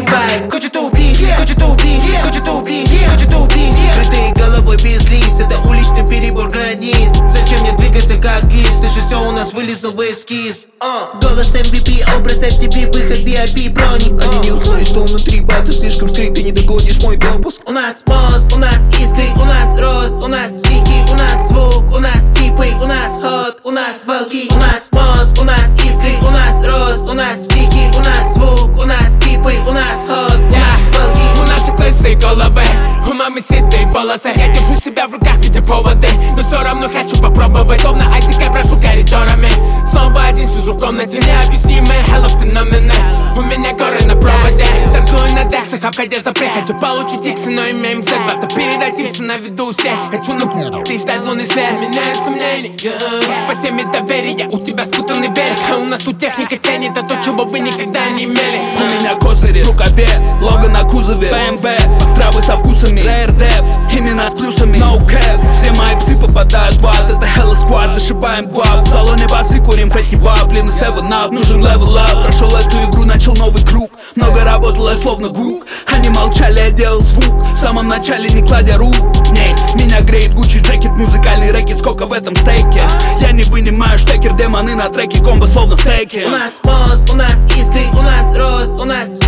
байк. Хочет убить, хочет убить, хочет убить, хочет убить. Крытые головой без лиц, это уличный перебор границ. Зачем мне двигаться как гипс? Ты же все у нас вылезал в эскиз. Голос MVP, образ FTP, выход VIP, броник. Они не узнают, что внутри бата слишком скрыт, ты не догонишь мой допуск. У нас мост, у нас искры, у нас рост, у нас стики, у нас звук, у нас типы, у нас ход, у нас волки. У нас мост, у нас искры, у нас рост, у нас стики, у нас звук, у нас типы, у нас ход, у нас волки. У наших лысые головы, у мамы седые волосы. Я держу себя в руках в виде поводы, но все равно хочу попробовать. Словно айтика брошу коридорами. Снова один сижу в комнате, необъяснимые hello феномены. У меня горы на проводе, торгую на дексах, обходя запрет. Хочу получить иксы, но имеем Z-бата. Передать иксы на виду всех. Хочу на ты ждать лунный свет. Меняю сомнений по теме доверия. У тебя спутанный берег, а у нас тут техника тянет. Это то, чего вы никогда не имели. У меня козыри в рукаве, лого на кузове, BMW, травы со вкусами, Rare Dep, имена с плюсами, no cap. Все мои псы попадают в ад, это Hello Squad, зашибаем гуап. В салоне басы курим фетти вап, блин, 7-up, нужен level up. Прошел эту игру, начал новый круг, много работал я словно гук. Они молчали, я делал звук, в самом начале не кладя рук. Не, меня греет Gucci джекет, музыкальный рэкет, сколько в этом стейке. Я не вынимаю штекер, демоны на треке, комбо словно в теке. У нас мост, у нас искры, у нас рост, у нас